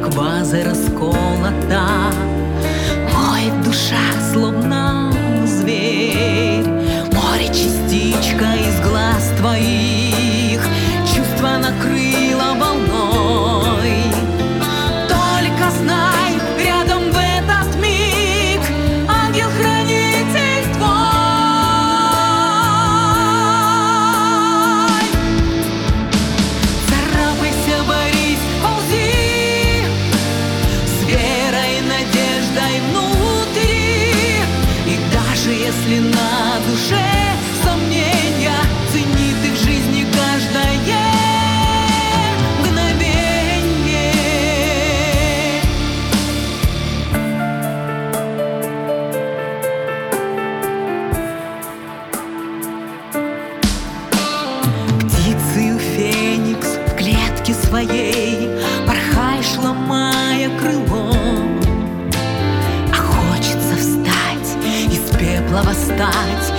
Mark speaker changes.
Speaker 1: как ваза расколота. Моет в душах, словно зверь. Море частичка из глаз твоих, чувства накрыло волной. Только знай, рядом в этот миг ангел-хранитель твой. Царапайся, борись, ползи с верой, надеждой внутри. И даже если на душе сомнения, цени ты в жизни каждое мгновение. Птицею феникс в клетке своей порхаешь, ломая крыло. А хочется встать, из пепла восстать